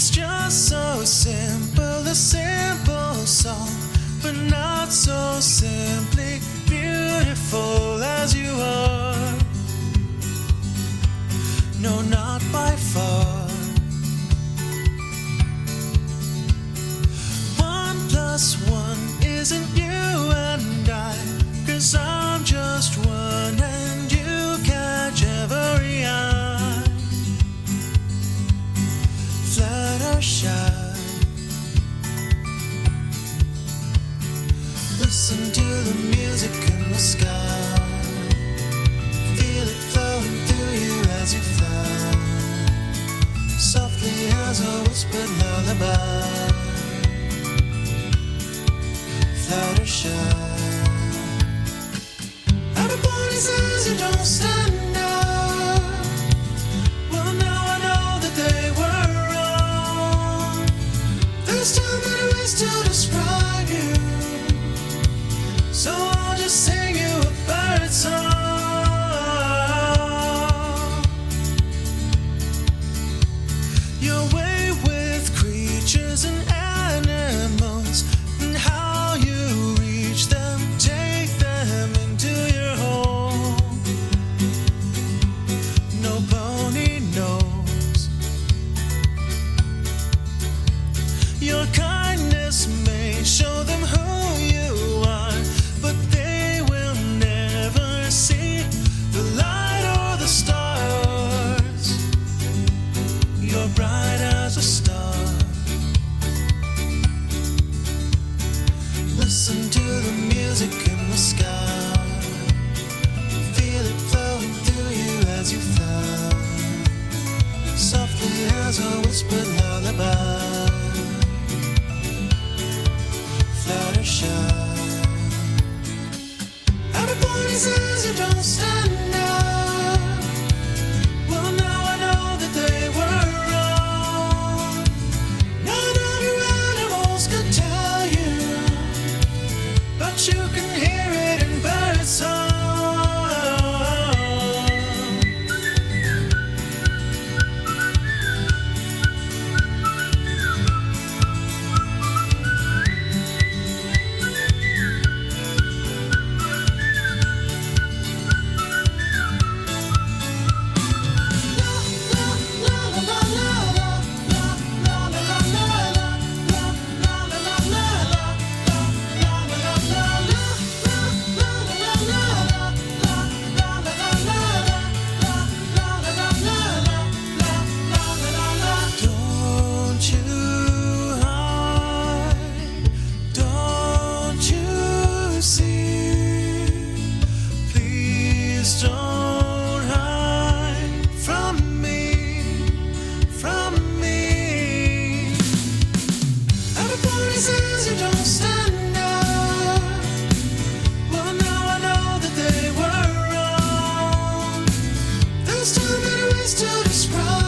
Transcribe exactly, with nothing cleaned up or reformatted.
just so simple, a simple song, but not so simply beautiful as you are. No, not by far. One plus one isn't you and I, 'cause I'm just one and you catch every eye. Fluttershy, listen to the music in the sky. Feel it flowing through you as you fly, softly as a whispered lullaby. Fluttershy, everybody says you don't stand out. Well, now I know that they were wrong. There's too many ways to describe you, so I'll just sing you a bird song. Your way with creatures and animals, and how you reach them, take them into your home. No pony knows. Your kindness may show them who you are, but they will never see the light or the stars. You're bright as a star. Listen to the music in the sky. Feel it flowing through you as you fly, softly as a whispered lullaby. Fluttershy, everybody says you don't stand out. Well, now I know that they were wrong. None of your animals could tell you, but you can hear it in bird song. Don't you hide, don't you see? Please don't hide from me, from me. Everybody says you don't stand out. Well, now I know that they were wrong. There's too many ways to describe